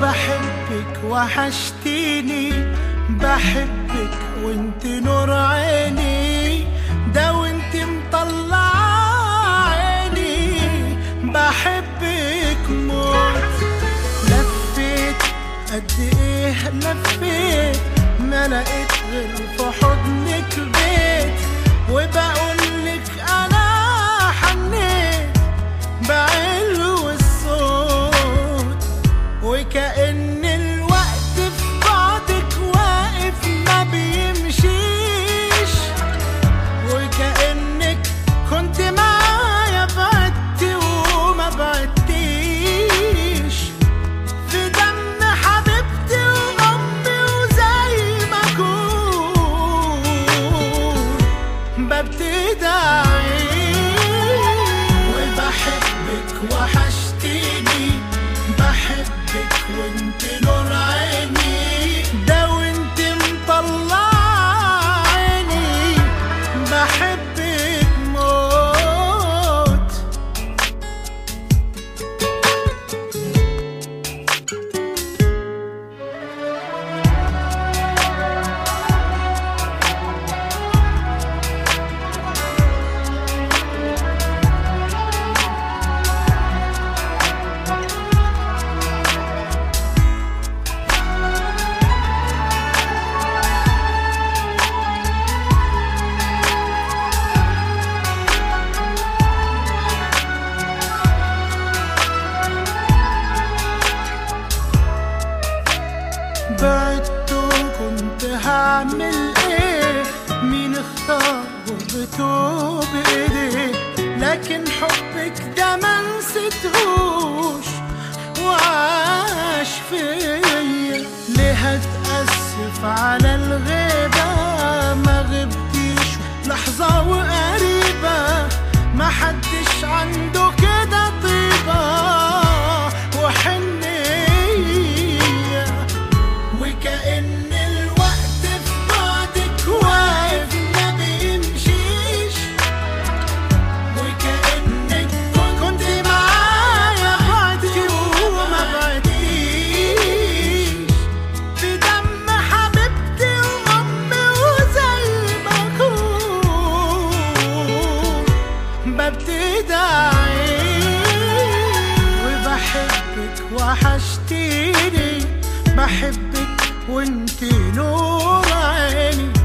بحبك وحشتيني، بحبك وانت نور عيني، ده وانت مطلع عيني، بحبك موت. لفيت قد ايه لفيت، ما لقيت غير في حضنك بيت، وبقولك انا حنيت بعلو الصوت، وكأن الوقت في بعدك واقف ما بيمشيش، وكأنك كنت معايا بعدتي وما بعدتيش، في دم حبيبتي وأمي وزي ما أكون ببتدي أعيش. وبحبك وحشتيني، بحبك وانت نور عيني، ده وانت مطلع عيني، بحبك موت. بعدت وكنت هعمل ايه، مين اختار غربته بايديه، لكن حبك ده ما نسيتهوش وعاش فيا. ليه هتأسف على الغيبة، ما غبتيش لحظة وقريبة، ما حدش عنده كده طيبة وحنية، وكأن الوقت في بعدك واقف ما بيمشيش، وكأنك كنت معايا بعدتي وما بعدتيش، في دم حبيبتي وأمي وزي ما أكون ببتدي أعيش. وبحبك وحشتيني، بحبك وانت نور عيني،